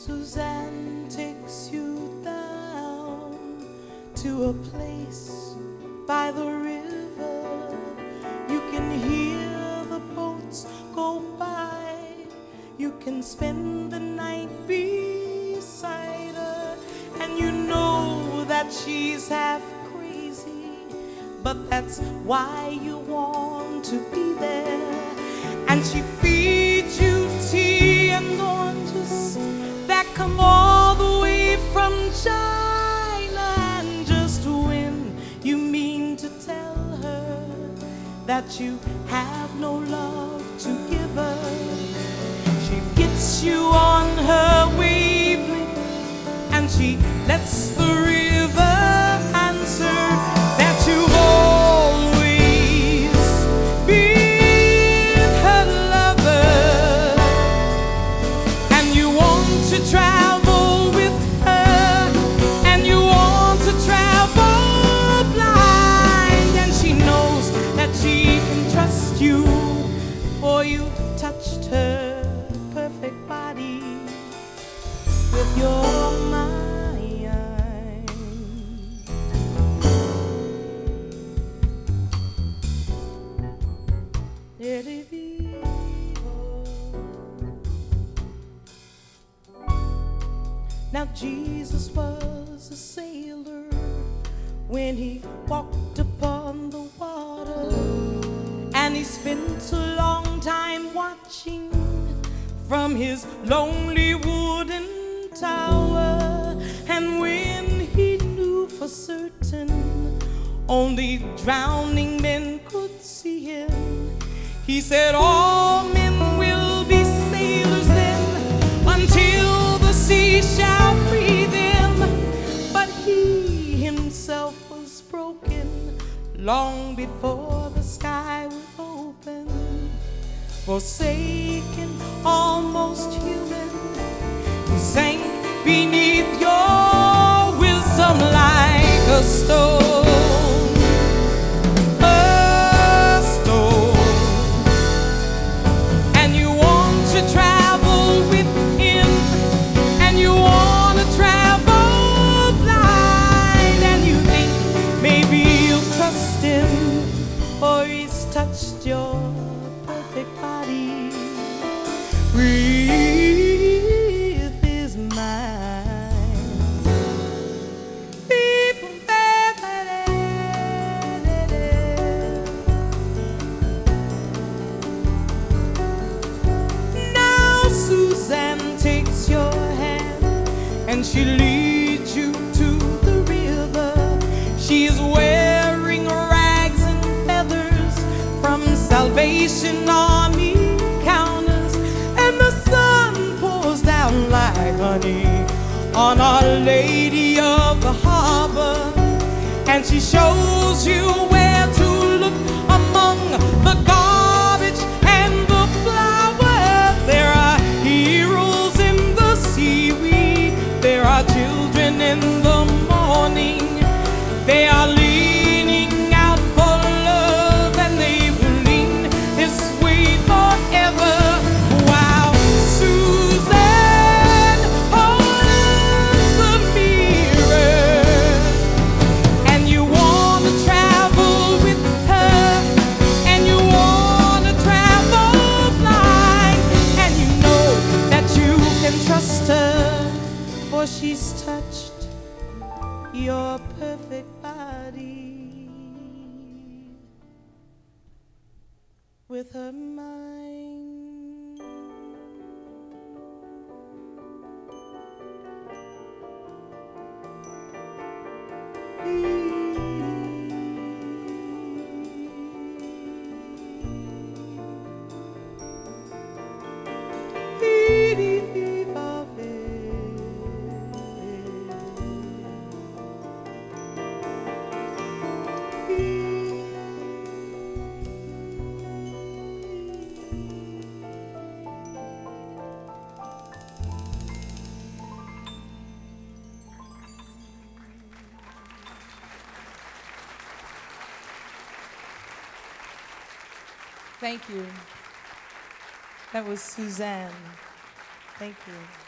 Suzanne takes you down to a place by the river. You can hear the boats go by. You can spend the night beside her, and you know that she's half crazy, but that's why you want to be there. And she feeds you tea and oranges that come all the way from China. And just when you mean to tell her that you have no love to give her, she gets you on her wavelength, and she lets the river answer that you've always been her lover. And you want to travel with her, and you want to travel blind. And she knows that she can trust you, for you've touched her perfect body with your mind. Now Jesus was a sailor when he walked upon the water, and he spent a long time watching from his lonely wooden tower. And when he knew for certain only drowning men could see him, he said, all men will be sailors then, until the sea shall free them. But he himself was broken long before the sky was open. Forsaken, almost human, he sank beneath your wisdom like a stone. A stone. And you want to travel with him, and you want to travel blind. And you think maybe you'll trust him, for he's touched your perfect body with his mind. Now Suzanne takes your hand, and she leads you to the river. She is wearing rags and feathers from Salvation Army counters, and the sun pours down like honey on Our Lady of the Harbor. And she shows you where to look among the garbage and the flowers. There are heroes in the seaweed, there are children in the morning. They are leaning out for love, and they will lean this way forever. Wow, Suzanne holds the mirror, and you want to travel with her, and you want to travel blind. And you know that you can trust her, for she's touched your perfect body with her mind. Thank you. That was Suzanne. Thank you.